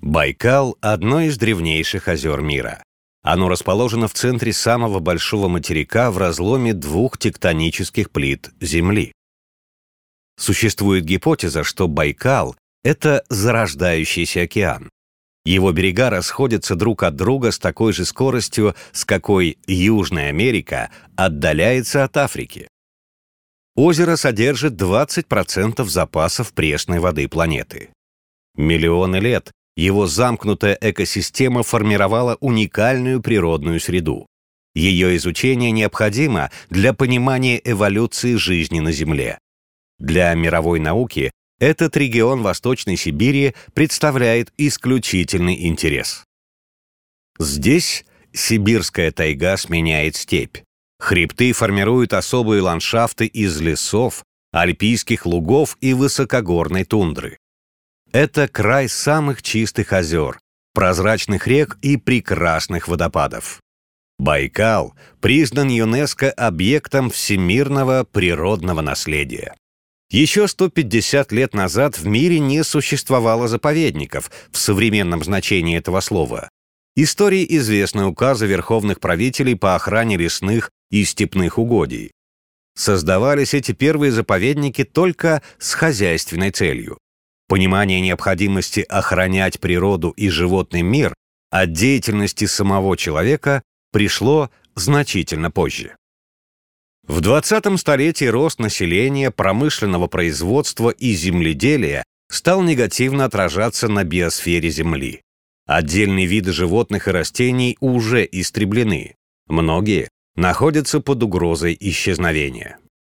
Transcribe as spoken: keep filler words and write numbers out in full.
Байкал – одно из древнейших озер мира. Оно расположено в центре самого большого материка в разломе двух тектонических плит Земли. Существует гипотеза, что Байкал – это зарождающийся океан. Его берега расходятся друг от друга с такой же скоростью, с какой Южная Америка отдаляется от Африки. Озеро содержит двадцать процентов запасов пресной воды планеты. Миллионы лет его замкнутая экосистема формировала уникальную природную среду. Ее изучение необходимо для понимания эволюции жизни на Земле. Для мировой науки этот регион Восточной Сибири представляет исключительный интерес. Здесь сибирская тайга сменяет степь. Хребты формируют особые ландшафты из лесов, альпийских лугов и высокогорной тундры. Это край самых чистых озер, прозрачных рек и прекрасных водопадов. Байкал признан ЮНЕСКО объектом всемирного природного наследия. Еще сто пятьдесят лет назад в мире не существовало заповедников в современном значении этого слова. Истории известны указы верховных правителей по охране лесных и степных угодий. Создавались эти первые заповедники только с хозяйственной целью. Понимание необходимости охранять природу и животный мир от деятельности самого человека пришло значительно позже. В двадцатом столетии рост населения, промышленного производства и земледелия стал негативно отражаться на биосфере Земли. Отдельные виды животных и растений уже истреблены. Многие находятся под угрозой исчезновения.